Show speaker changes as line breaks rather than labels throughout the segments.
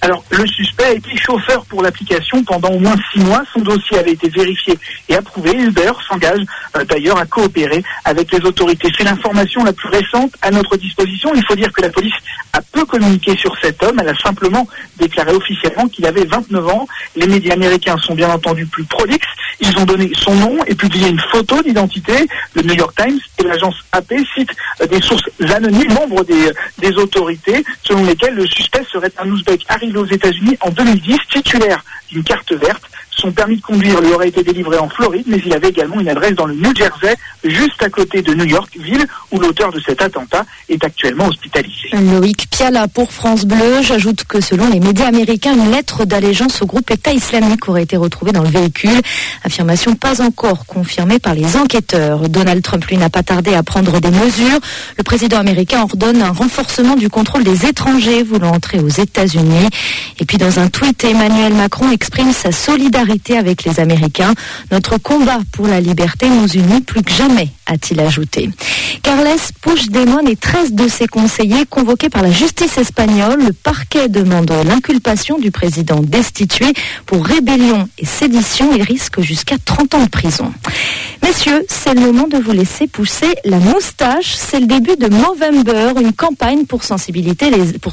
Alors, le suspect a été chauffeur pour l'application pendant au moins 6 mois. Son dossier avait été vérifié et approuvé. Uber s'engage d'ailleurs à coopérer avec les autorités. C'est l'information la plus récente à notre disposition. Il faut dire que la police a peu communiqué sur cet homme. Elle a simplement déclaré officiellement qu'il avait 29 ans. Les médias américains sont bien entendu plus prolixes. Ils ont donné son nom et publié une photo d'identité. Le New York Times et l'agence AP citent des sources anonymes, membres des autorités, selon lesquelles le suspect serait un Ouzbek arrivé aux États-Unis en 2010, titulaire d'une carte verte. Son permis de conduire lui aurait été délivré en Floride, mais il avait également une adresse dans le New Jersey, juste à côté de New York, ville où l'auteur de cet attentat est actuellement hospitalisé.
Loïc Piala pour France Bleu. J'ajoute que selon les médias américains, une lettre d'allégeance au groupe État islamique aurait été retrouvée dans le véhicule. Affirmation pas encore confirmée par les enquêteurs. Donald Trump, lui, n'a pas tardé à prendre des mesures. Le président américain ordonne un renforcement du contrôle des étrangers voulant entrer aux États-Unis. Et puis dans un tweet, Emmanuel Macron exprime sa solidarité avec les Américains. Notre combat pour la liberté nous unit plus que jamais, a-t-il ajouté. Carles Puigdemont et 13 de ses conseillers convoqués par la justice espagnole. Le parquet demande l'inculpation du président destitué pour rébellion et sédition. Il risque jusqu'à 30 ans de prison. Messieurs, c'est le moment de vous laisser pousser la moustache. C'est le début de Movember, une campagne pour sensibiliser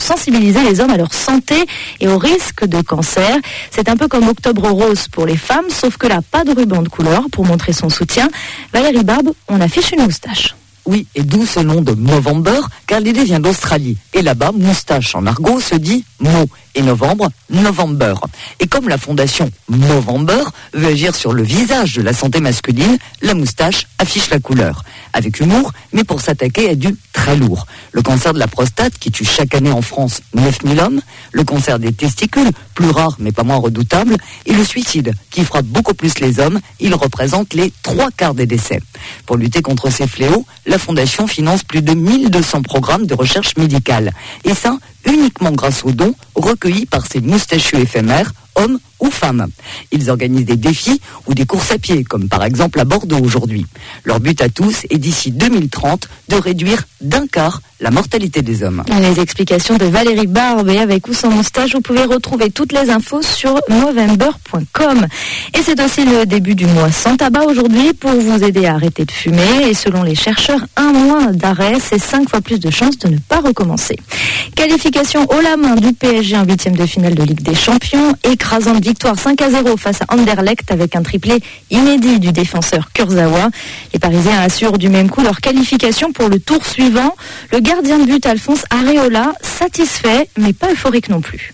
les hommes à leur santé et au risque de cancer. C'est un peu comme Octobre Rose pour les femmes, sauf que là, pas de ruban de couleur pour montrer son soutien. Valérie Barbe, on affiche une moustache.
Oui, et d'où ce nom de Movember, car l'idée vient d'Australie. Et là-bas, moustache en argot se dit Mo, et novembre, November. Et comme la fondation Movember veut agir sur le visage de la santé masculine, la moustache affiche la couleur. Avec humour, mais pour s'attaquer à du très lourd. Le cancer de la prostate, qui tue chaque année en France 9000 hommes, le cancer des testicules, plus rare mais pas moins redoutable, et le suicide, qui frappe beaucoup plus les hommes, il représente les 3/4 des décès. Pour lutter contre ces fléaux, la Fondation finance plus de 1200 programmes de recherche médicale. Et ça, uniquement grâce aux dons recueillis par ces moustachus éphémères, hommes ou femmes. Ils organisent des défis ou des courses à pied, comme par exemple à Bordeaux aujourd'hui. Leur but à tous est d'ici 2030 de réduire d'1/4 la mortalité des hommes.
Les explications de Valérie Barbe, et avec ou sans moustache, vous pouvez retrouver toutes les infos sur movember.com. Et c'est aussi le début du mois sans tabac aujourd'hui pour vous aider à arrêter de fumer. Et selon les chercheurs, 1 mois d'arrêt, c'est 5 fois plus de chances de ne pas recommencer. Qualification haut la main du PSG en 8e de finale de Ligue des Champions. Écrasante victoire 5-0 face à Anderlecht avec un triplé inédit du défenseur Kurzawa. Les Parisiens assurent du même coup leur qualification pour le tour suivant. Le gardien de but Alphonse Areola, satisfait mais pas euphorique non plus.